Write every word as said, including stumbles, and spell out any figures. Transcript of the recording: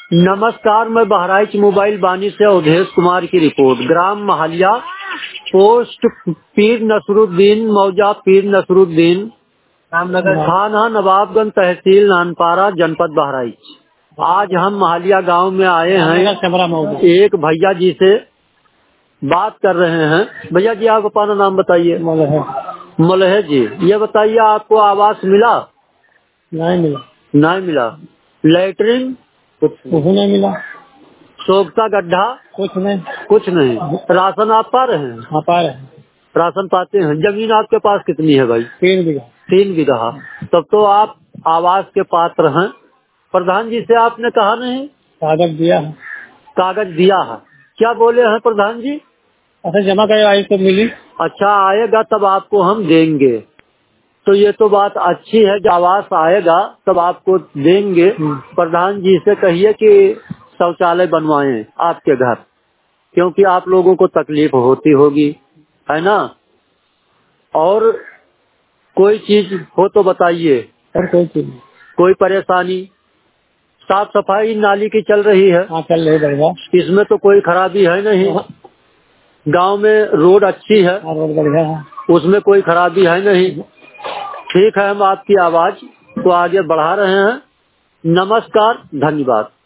नमस्कार, मैं बहराइच मोबाइल बानी से अवधेश कुमार की रिपोर्ट। ग्राम महालिया, पोस्ट पीर नसरुद्दीन, मौजा पीर नसरुद्दीन, थाना नवाबगंज, तहसील नानपारा, जनपद बहराइच। आज हम महालिया गांव में आए हैं, एक भैया जी से बात कर रहे हैं। भैया जी, आप अपना नाम बताइए। मलहे जी, ये बताइए आपको आवास मिला? नहीं मिला। नहीं मिला। लैटरिन कुछ नहीं मिला। सोखता गड्ढा कुछ नहीं। कुछ नहीं। राशन आप पा रहे हैं? हाँ, पा रहे हैं। राशन पाते हैं। जमीन आपके पास कितनी है भाई? तीन बीघा। तीन बीघा। तब तो आप आवास के पात्र हैं। प्रधान जी से आपने कहा नहीं? कागज दिया है। कागज दिया है। क्या बोले हैं प्रधान जी? अच्छा, जमा करे आई तो मिली। अच्छा, आएगा तब आपको हम देंगे। तो ये तो बात अच्छी है, जब आवास आएगा तब आपको देंगे। प्रधान जी से कहिए कि शौचालय बनवाएं आपके घर, क्योंकि आप लोगों को तकलीफ होती होगी, है ना? और कोई चीज हो तो बताइए। और कोई चीज नहीं। कोई परेशानी? साफ सफाई नाली की चल रही है? हाँ, चल रही बढ़िया। इसमें तो कोई खराबी है नहीं। गांव में रोड अच्छी है? हाँ, रोड बढ़िया है। उसमें कोई खराबी है नहीं। ठीक है, हम आपकी आवाज को आगे बढ़ा रहे हैं। नमस्कार, धन्यवाद।